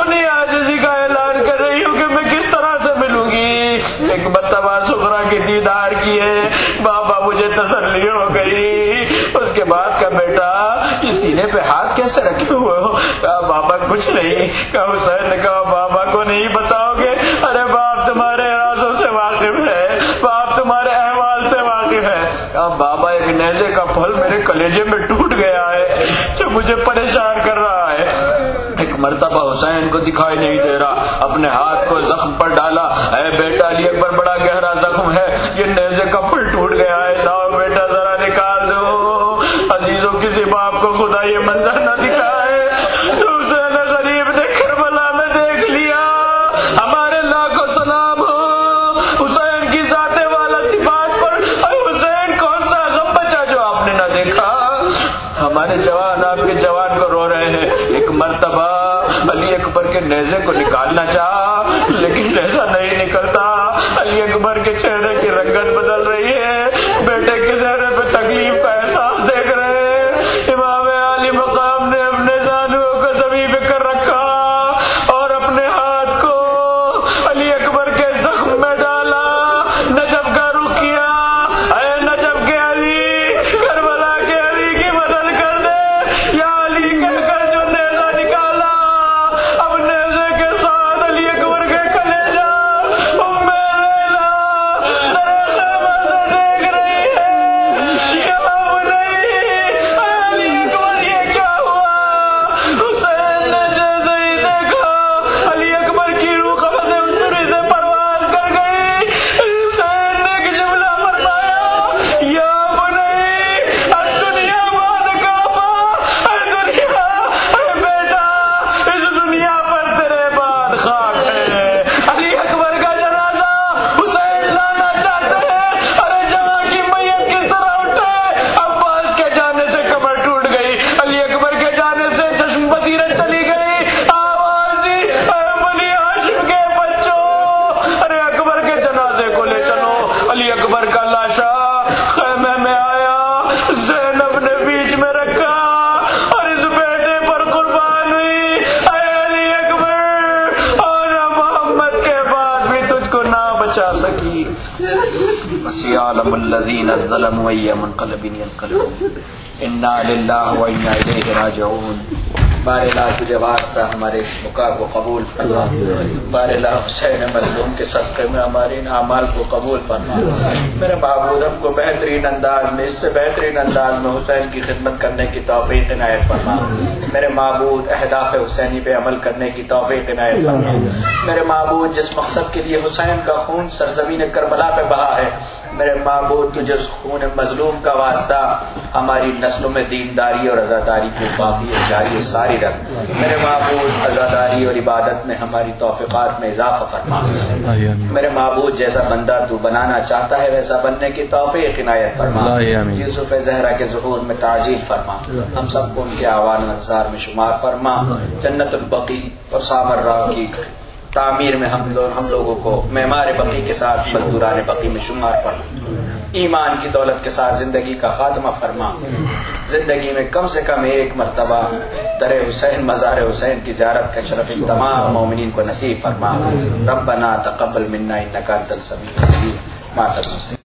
سینے پہ ہاتھ کیسے رکھے ہوئے ہو؟ کہا بابا کچھ نہیں. کہا حسین نے کہا بابا کو نہیں بتاؤ گے؟ ارے باپ تمہارے رازوں سے واقف ہے، باپ تمہارے احوال سے واقف ہے. کہا بابا ایک نیزے کا پھل میرے کلیجے میں ٹوٹ گیا ہے جو مجھے پریشان کر رہا ہے. ایک مرتبہ حسین کو دکھائی نہیں دے رہا، اپنے ہاتھ کو زخم پر ڈالا. اے بیٹا علی اکبر بڑا گہرا زخم ہے، یہ نیزے کا پھل ٹوٹ گیا ہے، لاؤ بیٹا ذرا نکال دو. عزیزوں کسی باپ کو خدا یہ منظر نہ دکھائے. حسین غریب نے کربلا میں دیکھ لیا. ہمارے لاکھوں سلام ہو حسین کی ذات والا صفات پر. حسین کون سا غم بچا جو آپ نے نہ دیکھا؟ ہمارے جوان آپ کے جوان کو رو رہے ہیں. ایک مرتبہ علی اکبر کے نیزے کو نکالنا چاہا لیکن نیزہ نہیں نکلتا. علی اکبر کے چہرے کی رنگت بدل رہی ہے، بیٹے کے چہرے پہ تکلیف کا احساس دیکھ رہے ہیں. امام علی مقام نے اپنے زانوؤں کو زمین پہ کر رکھا اور اپنے ہاتھ کو علی اکبر کے زخم میں ڈالا. نجف کا رخ کیا. اے نجف کے علی، کربلا کے علی کی مدد کر دے یا علی کہہ کر جو نیزہ نکالا. اب نیزے کے ساتھ علی اکبر کے کلیجہ ام لیلا در خیمہ سے دیکھ رہی ہے. یا بنی، علی اکبر یہ کیا ہوا؟ حسین نے جیسے ہی دیکھا علی اکبر کی روح قبض عنصری سے پرواز کر گئی. حسین نے ایک جملہ فرمایا، یا بنی الدنیا بعد کعبہ. اے دنیا، اے بیٹا، اس دنیا پر تیرے بعد خاک ہے. علی اکبر کا جنازہ حسین لانا چاہتے ہیں. ارے جوان کی میت کس طرح اٹھے؟ عباس کے جانے سے کمر ٹوٹ گئی، علی اکبر کے جانے سے چشم بصیرت چلی گئی. آواز دی، اے بنی ہاشم کے بچوں، ارے اکبر کے جنازے کو لے چلو. علی اکبر کا لاشا خیمے میں آیا، زینب نے بیچ میں رکھا اور اس بیٹے پر قربان ہوئی. اے علی اکبر، اور محمد کے بعد بھی تجھ کو نہ بچا سکی. وَسَيَعْلَمُ الَّذِينَ ظَلَمُوا أَيَّ مُنقَلَبٍ يَنقَلِبُونَ. اِنَّا لِلَّهِ وَإِنَّا إِلَيْهِ رَاجِعُونَ. بار الہ تجھے واسطہ ہمارے اس بکا کو قبول فرما. بار الہ حسین مظلوم کے صدقے میں ہمارے ان اعمال کو قبول فرما. میرے معبود ہم کو بہترین انداز میں، اس سے بہترین انداز میں حسین کی خدمت کرنے کی توفیق عنایت فرما. میرے معبود اہداف حسینی پہ عمل کرنے کی توفیق عنایت فرما. میرے معبود جس مقصد کے لیے حسین کا خون سرزمین کربلا پہ بہا ہے، میرے معبود تجھے اس خون مظلوم کا واسطہ ہماری نسلوں میں دینداری اور عزاداری کو باقی اور جاری ساری رکھ. میرے معبود عزاداری اور عبادت میں ہماری توفیقات میں اضافہ فرما. میرے معبود جیسا بندہ تو بنانا چاہتا ہے ویسا بننے کی توفیق عنایت فرما. یوسف زہرا کے ظہور میں تعجیل فرما. ہم سب کو ان کے اعوان انصار میں شمار فرما. جنت البقیع اور سامر راہ کی تعمیر میں ہم لوگوں کو معمار بقیع کے ساتھ مزدوران بقیع میں شمار فرما. ایمان کی دولت کے ساتھ زندگی کا خاتمہ فرما. زندگی میں کم سے کم ایک مرتبہ در حسین مزار حسین کی زیارت کا شرف تمام مومنین کو نصیب فرما. ربنا تقبل منا انک انت السمیع العلیم.